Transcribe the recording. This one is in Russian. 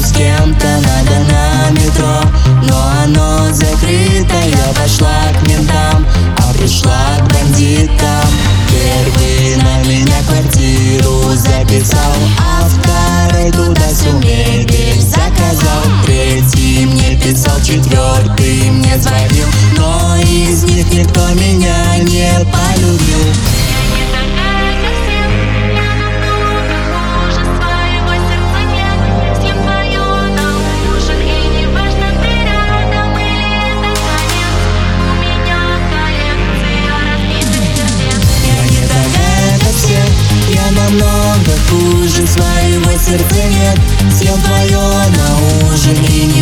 с кем-то надо на метро, но оно закрыто. Я пошла к ментам, а пришла к бандитам. Первый на меня квартиру записал, а второй туда всю мебель заказал. Третий мне писал, четвертый мне звонил, но из них никто меня не полюбил. Я намного хуже, своего сердца нет. Съем твое на ужин и не